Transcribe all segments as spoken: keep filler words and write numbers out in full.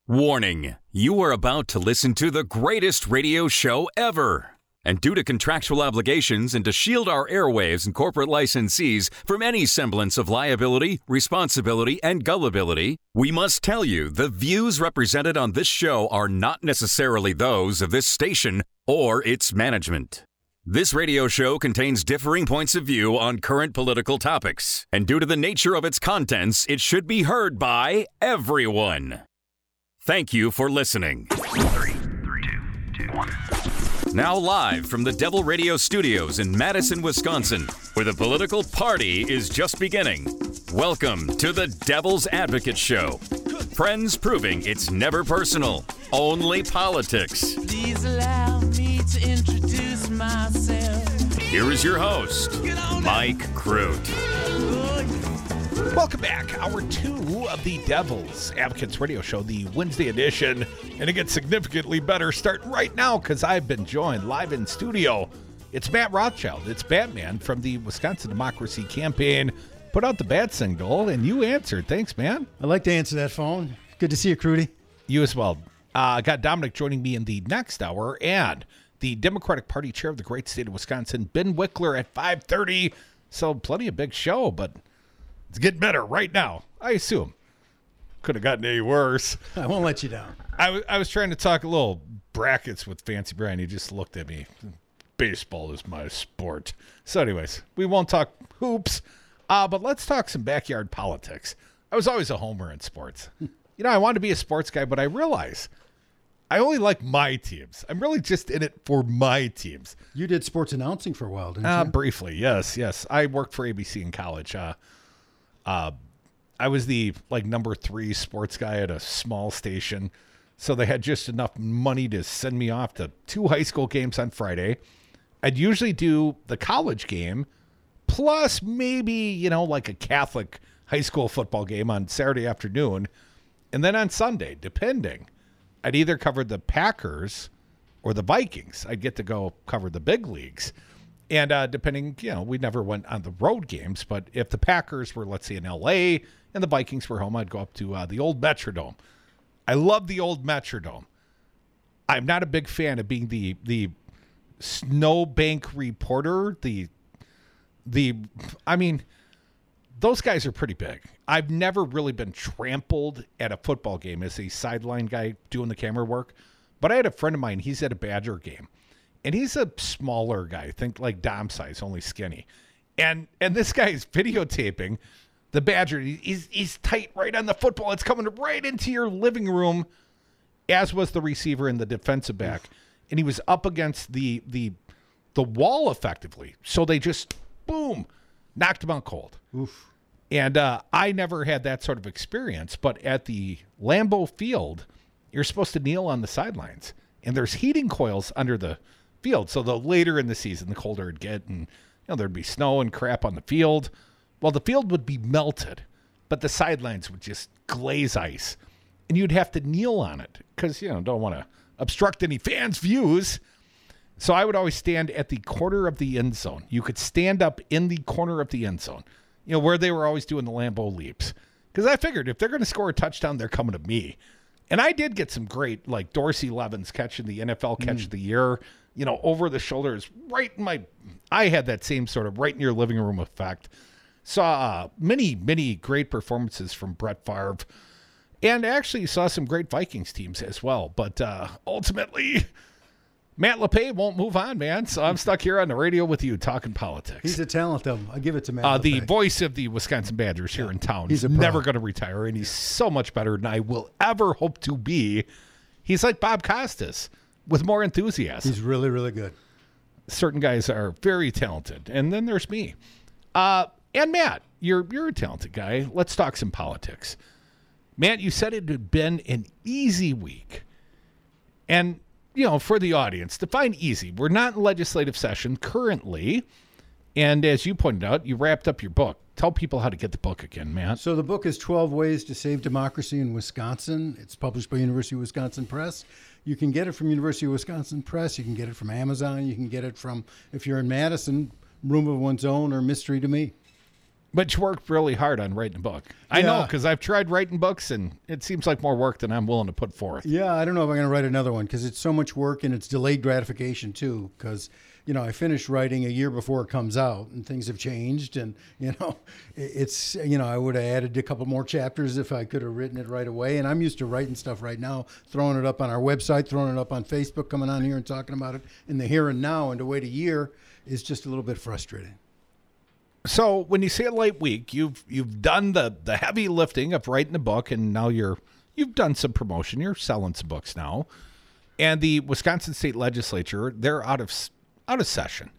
Warning, you are about to listen to the greatest radio show ever. And due to contractual obligations and to shield our airwaves and corporate licensees from any semblance of liability, responsibility, and gullibility, we must tell you the views represented on this show are not necessarily those of this station or its management. This radio show contains differing points of view on current political topics, and due to the nature of its contents, it should be heard by everyone. Thank you for listening. Three, three, two, two, one. Now live from the Devil Radio Studios in Madison, Wisconsin, where the political party is just beginning. Welcome to the Devil's Advocate Show. Friends proving it's never personal, only politics. Please allow me to introduce myself. Here is your host, Mike Crute. Welcome back. Hour two of the Devil's Advocates Radio Show, the Wednesday edition. And it gets significantly better starting right now because I've been joined live in studio. It's Matt Rothschild. It's Batman from the Wisconsin Democracy Campaign. Put out the bat signal, and you answered. Thanks, man. I'd like to answer that phone. Good to see you, Crudy. You as well. I uh, got Dominic joining me in the next hour, and the Democratic Party chair of the great state of Wisconsin, Ben Wickler, at five thirty. So plenty of big show, but it's getting better right now, I assume. Could have gotten any worse. I won't let you down. I, w- I was trying to talk a little brackets with Fancy Brian. He just looked at me. Baseball is my sport. So anyways, we won't talk hoops, uh, but let's talk some backyard politics. I was always a homer in sports. You know, I wanted to be a sports guy, but I realize I only like my teams. I'm really just in it for my teams. You did sports announcing for a while, didn't Uh, you? briefly, yes, yes. I worked for A B C in college. Uh, uh, I was the like number three sports guy at a small station. So they had just enough money to send me off to two high school games on Friday. I'd usually do the college game plus maybe, you know, like a Catholic high school football game on Saturday afternoon. And then on Sunday, depending, I'd either cover the Packers or the Vikings. I'd get to go cover the big leagues. And uh, depending, you know, we never went on the road games, but if the Packers were, let's say, in L A and the Vikings were home, I'd go up to uh, the old Metrodome. I love the old Metrodome. I'm not a big fan of being the the snowbank reporter. The the I mean, those guys are pretty big. I've never really been trampled at a football game as a sideline guy doing the camera work. But I had a friend of mine, he's at a Badger game. And he's a smaller guy, think like Dom size, only skinny. And and this guy's videotaping the Badger. He's, he's tight right on the football. It's coming right into your living room, as was the receiver and the defensive back. And he was up against the the the wall effectively. So they just, boom, knocked him out cold. Oof. And uh, I never had that sort of experience. But at the Lambeau Field, you're supposed to kneel on the sidelines. And there's heating coils under the field. So the later in the season, the colder it'd get, and you know there'd be snow and crap on the field. Well, the field would be melted, but the sidelines would just glaze ice, and you'd have to kneel on it because you know don't want to obstruct any fans' views. So I would always stand at the corner of the end zone. You could stand up in the corner of the end zone, you know where they were always doing the Lambeau leaps, because I figured if they're going to score a touchdown, they're coming to me. And I did get some great, like Dorsey Levens catching the N F L catch mm. of the year. You know, over the shoulders, right in my, I had that same sort of right in your living room effect. Saw uh, many, many great performances from Brett Favre, and actually saw some great Vikings teams as well. But uh, ultimately, Matt LePay won't move on, man. So I'm stuck here on the radio with you talking politics. He's a talent, though. I give it to Matt uh, LePay. The voice of the Wisconsin Badgers here yeah. in town. He's a never going to retire, and he's so much better than I will ever hope to be. He's like Bob Costas, with more enthusiasm. He's really, really good. Certain guys are very talented. And then there's me. Uh, and Matt, you're you're a talented guy. Let's talk some politics. Matt, you said it had been an easy week. And, you know, for the audience, define easy. We're not in legislative session currently. And as you pointed out, you wrapped up your book. Tell people how to get the book again, Matt. So the book is twelve Ways to Save Democracy in Wisconsin. It's published by University of Wisconsin Press. You can get it from University of Wisconsin Press. You can get it from Amazon. You can get it from, if you're in Madison, Room of One's Own or Mystery to Me. But you worked really hard on writing a book. I Yeah. know, because I've tried writing books, and it seems like more work than I'm willing to put forth. Yeah, I don't know if I'm going to write another one because it's so much work and it's delayed gratification too. Because you know I finished writing a year before it comes out, and things have changed. And you know, it- it's you know I would have added a couple more chapters if I could have written it right away. And I'm used to writing stuff right now, throwing it up on our website, throwing it up on Facebook, coming on here and talking about it in the here and now. And to wait a year is just a little bit frustrating. So when you say a light week, you've you've done the the heavy lifting of writing the book, and now you're you've done some promotion. You're selling some books now, and the Wisconsin State Legislature, they're out of s- out of session,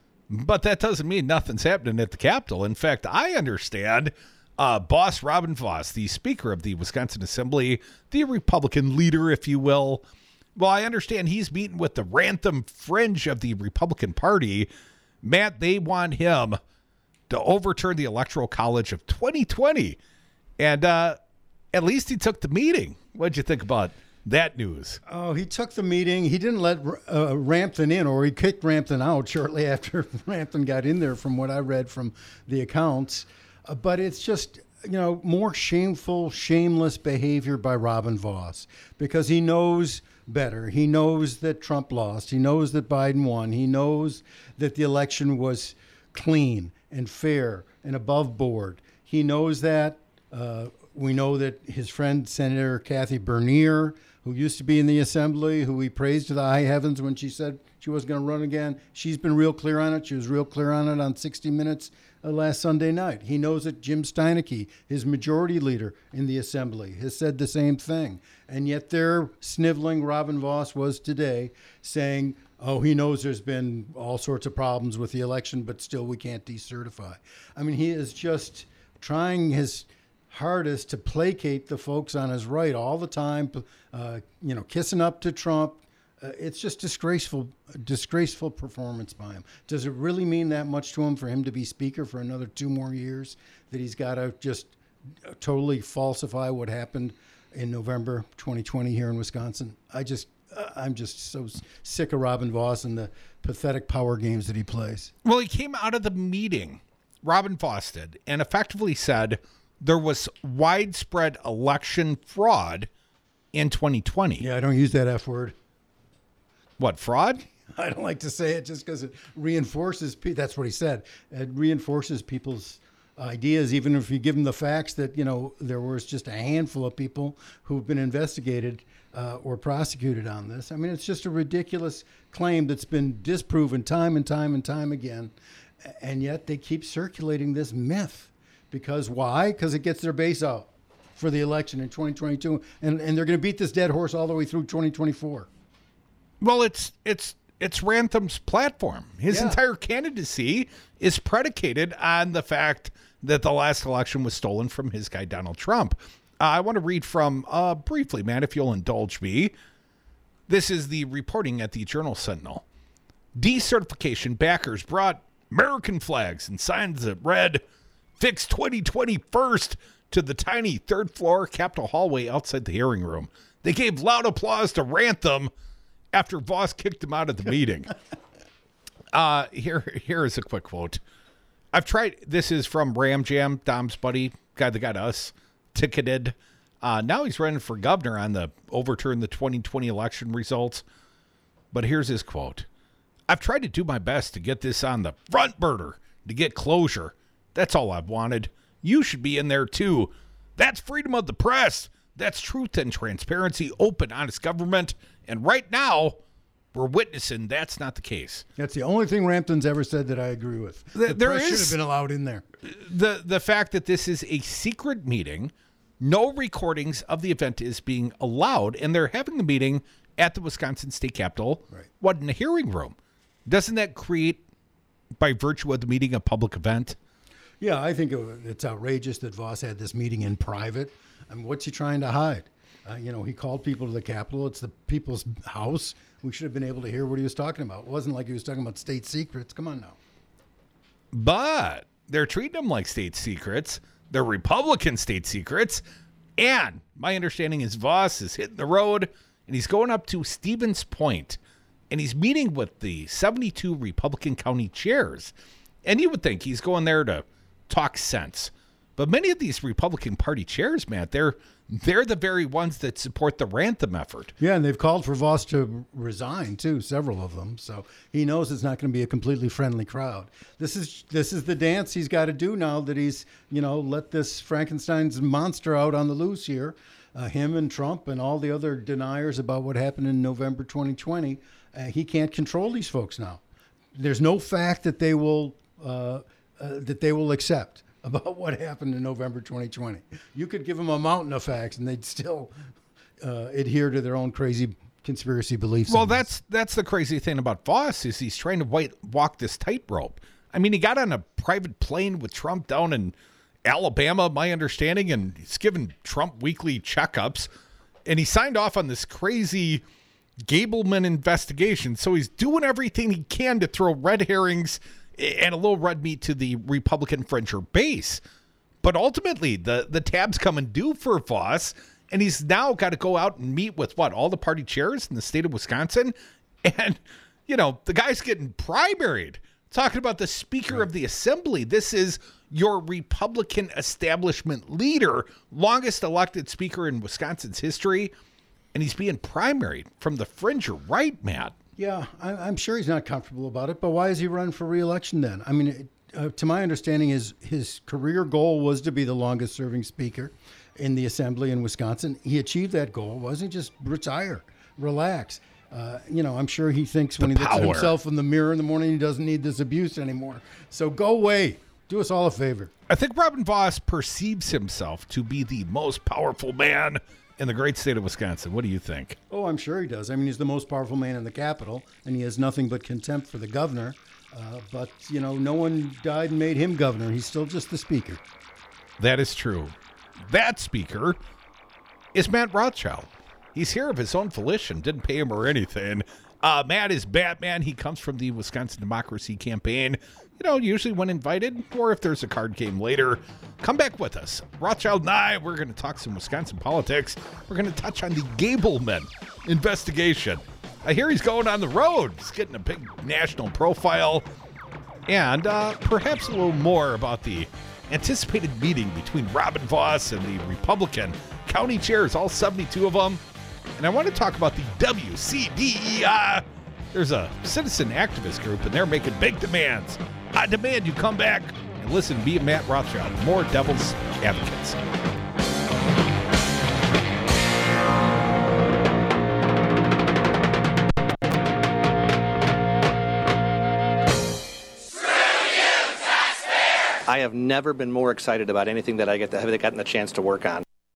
but that doesn't mean nothing's happening at the Capitol. In fact, I understand uh, Boss Robin Vos, the Speaker of the Wisconsin Assembly, the Republican leader, if you will. Well, I understand he's meeting with the Rantham fringe of the Republican Party. Matt, they want him to overturn the Electoral College of twenty twenty. And uh, at least he took the meeting. What'd you think about that news? Oh, he took the meeting. He didn't let uh, Rampton in, or he kicked Rampton out shortly after Rampton got in there, from what I read from the accounts. Uh, but it's just, you know, more shameful, shameless behavior by Robin Vos, because he knows better. He knows that Trump lost. He knows that Biden won. He knows that the election was clean and fair and above board. He knows that. Uh, we know that his friend, Senator Kathy Bernier, who used to be in the Assembly, who he praised to the high heavens when she said she was going to run again, she's been real clear on it. She was real clear on it on sixty minutes uh, last Sunday night. He knows that Jim Steineke, his majority leader in the Assembly, has said the same thing. And yet they're sniveling. Robin Vos was today saying, oh, he knows there's been all sorts of problems with the election, but still we can't decertify. I mean, he is just trying his hardest to placate the folks on his right all the time, uh, you know, kissing up to Trump. Uh, it's just disgraceful, disgraceful performance by him. Does it really mean that much to him for him to be speaker for another two more years, that he's got to just totally falsify what happened in November twenty twenty here in Wisconsin? I just, uh, I'm just so sick of Robin Vos and the pathetic power games that he plays. Well, he came out of the meeting, Robin Vos did, and effectively said there was widespread election fraud in twenty twenty. Yeah, I don't use that F word. What, fraud? I don't like to say it just because it reinforces, pe- that's what he said. It reinforces people's ideas, even if you give them the facts that, you know, there was just a handful of people who've been investigated uh, or prosecuted on this. I mean, it's just a ridiculous claim that's been disproven time and time and time again. And yet they keep circulating this myth. Because why? Because it gets their base out for the election in twenty twenty-two. And, and they're going to beat this dead horse all the way through twenty twenty-four. Well, it's it's it's Rantham's platform. His Yeah. entire candidacy is predicated on the fact that the last election was stolen from his guy, Donald Trump. Uh, I want to read from, uh, briefly, man, if you'll indulge me. This is the reporting at the Journal Sentinel. Decertification backers brought American flags and signs that read, "Fix twenty twenty first," to the tiny third floor Capitol hallway outside the hearing room. They gave loud applause to Rantham after Vos kicked him out of the meeting. uh, here, here is a quick quote. I've tried, this is from Ram Jam, Dom's buddy, guy that got us ticketed. Uh, now he's running for governor on the overturn the twenty twenty election results. But here's his quote. I've tried to do my best to get this on the front burner, to get closure. That's all I've wanted. You should be in there too. That's freedom of the press. That's truth and transparency, open, honest government. And right now, we're witnessing that's not the case. That's the only thing Rampton's ever said that I agree with. Th- The there press should is- have been allowed in there. The the fact that this is a secret meeting, no recordings of the event is being allowed, and they're having the meeting at the Wisconsin State Capitol, Right. what, in a hearing room. Doesn't that create, by virtue of the meeting, a public event? Yeah, I think it- it's outrageous that Vos had this meeting in private. I mean, what's he trying to hide? Uh, you know, he called people to the Capitol. It's the people's house. We should have been able to hear what he was talking about. It wasn't like he was talking about state secrets. Come on now. But they're treating them like state secrets. They're Republican state secrets. And my understanding is Vos is hitting the road, and he's going up to Stevens Point, and he's meeting with the seventy-two Republican county chairs. And you would think he's going there to talk sense. But many of these Republican Party chairs, Matt, they're they're the very ones that support the Rantham effort. Yeah, and they've called for Voss to resign too, several of them. So he knows it's not going to be a completely friendly crowd. This is this is the dance he's got to do now that he's, you know, let this Frankenstein's monster out on the loose here. Uh, him and Trump and all the other deniers about what happened in November twenty twenty. Uh, he can't control these folks now. There's no fact that they will uh, uh, that they will accept about what happened in November twenty twenty. You could give them a mountain of facts and they'd still uh, adhere to their own crazy conspiracy beliefs. Well, that's that's the crazy thing about Voss is he's trying to white, walk this tightrope. I mean, he got on a private plane with Trump down in Alabama, my understanding, and he's giving Trump weekly checkups, and he signed off on this crazy Gableman investigation. So he's doing everything he can to throw red herrings and a little red meat to the Republican fringer base. But ultimately, the, the tab's coming due for Voss, and he's now got to go out and meet with, what, all the party chairs in the state of Wisconsin? And, you know, the guy's getting primaried. Talking about the Speaker right. of the Assembly. This is your Republican establishment leader, longest elected speaker in Wisconsin's history, and he's being primaried from the fringer right, Matt. Yeah, I, I'm sure he's not comfortable about it, but why is he running for re-election then? I mean, it, uh, to my understanding, his, his career goal was to be the longest-serving speaker in the Assembly in Wisconsin. He achieved that goal. Wasn't just retire, relax. Uh, you know, I'm sure he thinks when the he looks power. at himself in the mirror in the morning, he doesn't need this abuse anymore. So go away. Do us all a favor. I think Robin Voss perceives himself to be the most powerful man in the great state of Wisconsin. What do you think? Oh, I'm sure he does. I mean, he's the most powerful man in the Capitol, and he has nothing but contempt for the governor. Uh, but, you know, no one died and made him governor. He's still just the speaker. That is true. That speaker is Matt Rothschild. He's here of his own volition. Didn't pay him or anything. Uh, Matt is Batman. He comes from the Wisconsin Democracy Campaign. You know, usually when invited, or if there's a card game later, come back with us. Rothschild and I, we're going to talk some Wisconsin politics. We're going to touch on the Gableman investigation. I hear he's going on the road. He's getting a big national profile. And uh, perhaps a little more about the anticipated meeting between Robin Voss and the Republican county chairs, all seventy-two of them. And I want to talk about the W C D E I. There's a citizen activist group, and they're making big demands. I demand you come back and listen to me and Matt Rothschild, more Devil's Advocates. I have never been more excited about anything that I get to have gotten the chance to work on.